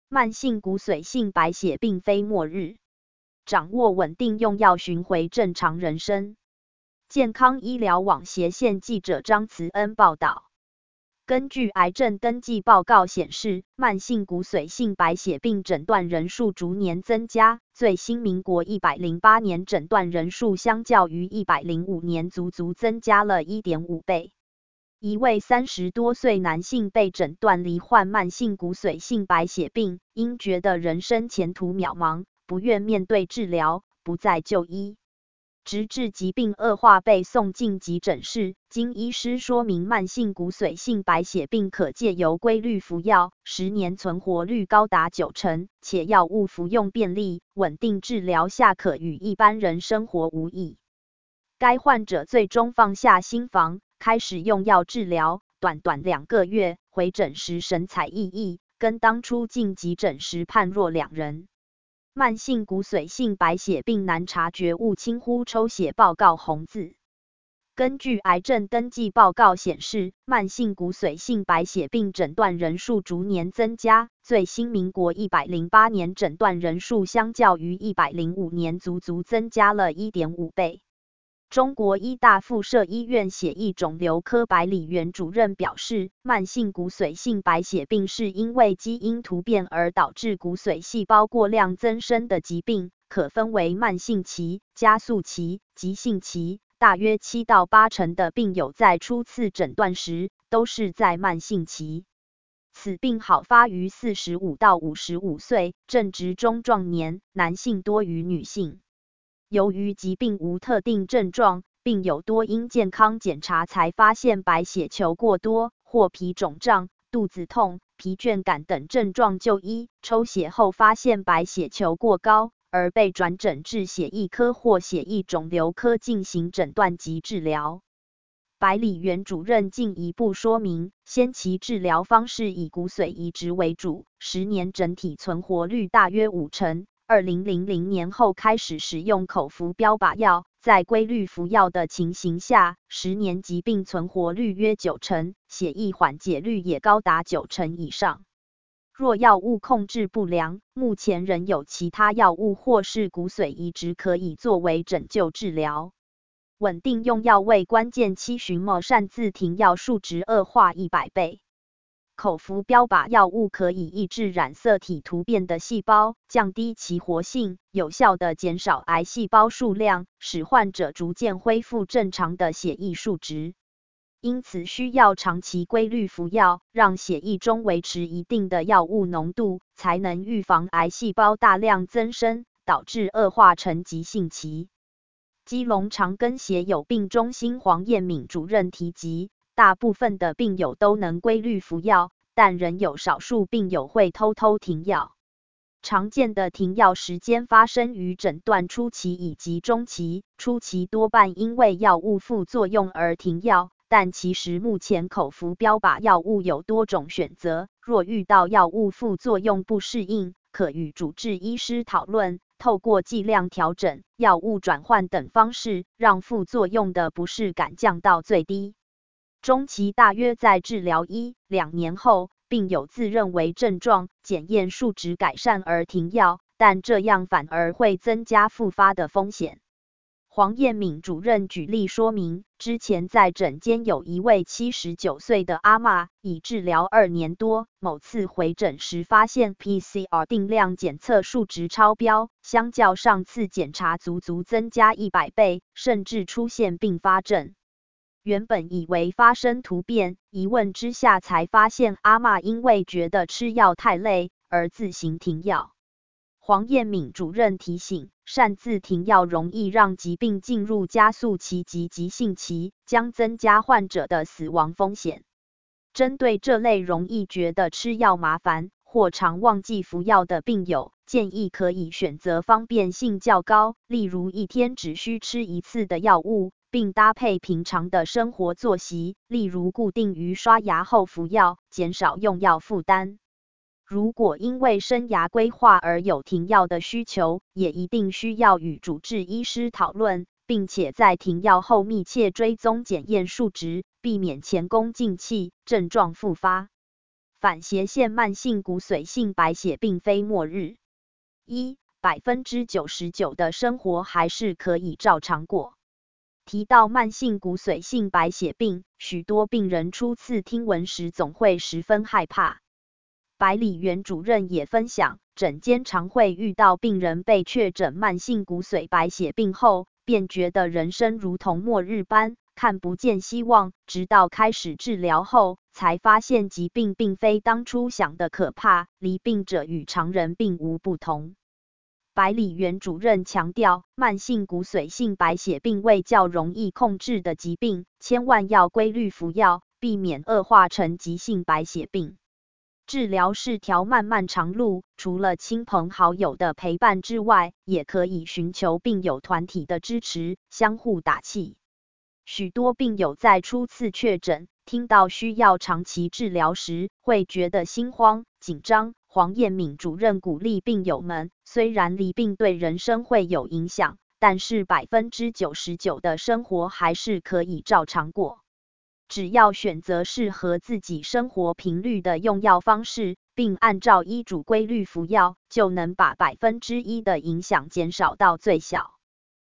慢性骨髓性白血并非末日，掌握稳定用药寻回正常人生。健康医疗网斜线记者张慈恩报道。根据癌症登记报告显示，慢性骨髓性白血病诊断人数逐年增加，最新民国108年诊断人数相较于105年足增加了 1.5 倍。一位30多岁男性被诊断罹患慢性骨髓性白血病，因觉得人生前途渺茫，不愿面对治疗，不再就医。直至疾病恶化被送进急诊室，经医师说明慢性骨髓性白血病可借由规律服药，10年存活率高达90%，且药物服用便利，稳定治疗下可与一般人生活无异。该患者最终放下心防，开始用药治疗，短2个月，回诊时神采奕奕，跟当初进急诊时判若两人。慢性骨髓性白血病难察觉，勿轻忽抽血报告红字。根据癌症登记报告显示，慢性骨髓性白血病诊断人数逐年增加，最新民国108年诊断人数相较于105年足增加了 1.5 倍。中国医大附设医院血液肿瘤科白礼元主任表示，慢性骨髓性白血病是因为基因突变而导致骨髓细胞过量增生的疾病，可分为慢性期、加速期、急性期，大约7到8成的病友在初次诊断时都是在慢性期。此病好发于45到55岁，正值中壮年，男性多于女性。由于疾病无特定症状，病友多因健康检查才发现白血球过多，或皮肿胀、肚子痛、疲倦感等症状就医，抽血后发现白血球过高，而被转诊至血液科或血液肿瘤科进行诊断及治疗。白礼元主任进一步说明，先期治疗方式以骨髓移植为主，10年整体存活率大约50%，2000年后开始使用口服标靶药，在规律服药的情形下，10年疾病存活率约90%，血液缓解率也高达90%以上。若药物控制不良，目前仍有其他药物或是骨髓移植可以作为拯救治疗。稳定用药为关键期寻某擅自停药数值恶化100倍。口服标靶药物可以抑制染色体突变的细胞，降低其活性，有效地减少癌细胞数量，使患者逐渐恢复正常的血液数值。因此需要长期规律服药，让血液中维持一定的药物浓度，才能预防癌细胞大量增生，导致恶化成急性期。基隆长庚血友病中心黄彦敏主任提及，大部分的病友都能规律服药，但仍有少数病友会偷偷停药。常见的停药时间发生于诊断初期以及中期，初期多半因为药物副作用而停药，但其实目前口服标靶药物有多种选择，若遇到药物副作用不适应，可与主治医师讨论，透过剂量调整、药物转换等方式，让副作用的不适感降到最低。中期大约在治疗1-2年后，病友自认为症状、检验数值改善而停药，但这样反而会增加复发的风险。黄彦敏主任举例说明，之前在诊间有一位79岁的阿嬷，已治疗2年多，某次回诊时发现 PCR 定量检测数值超标，相较上次检查足增加100倍，甚至出现并发症。原本以为发生突变，一问之下才发现阿嬷因为觉得吃药太累，而自行停药。黄彦敏主任提醒，擅自停药容易让疾病进入加速期及急性期，将增加患者的死亡风险。针对这类容易觉得吃药麻烦或常忘记服药的病友，建议可以选择方便性较高，例如一天只需吃1次的药物，并搭配平常的生活作息，例如固定于刷牙后服药，减少用药负担。如果因为生涯规划而有停药的需求，也一定需要与主治医师讨论，并且在停药后密切追踪检验数值，避免前功尽弃，症状复发。 反斜线慢性骨髓性白血并非末日。100%99%的生活还是可以照常过。提到慢性骨髓性白血病，许多病人初次听闻时总会十分害怕。百里原主任也分享，诊间常会遇到病人被确诊慢性骨髓白血病后，便觉得人生如同末日般，看不见希望，直到开始治疗后，才发现疾病并非当初想的可怕，罹病者与常人并无不同。百里原主任强调，慢性骨髓性白血病为较容易控制的疾病，千万要规律服药，避免恶化成急性白血病。治疗是条漫漫长路，除了亲朋好友的陪伴之外，也可以寻求病友团体的支持，相互打气。许多病友在初次确诊，听到需要长期治疗时，会觉得心慌、紧张。黄彦敏主任鼓励病友们，虽然罹病对人生会有影响，但是99%的生活还是可以照常过。只要选择适合自己生活频率的用药方式，并按照医嘱规律服药，就能把1%的影响减少到最小。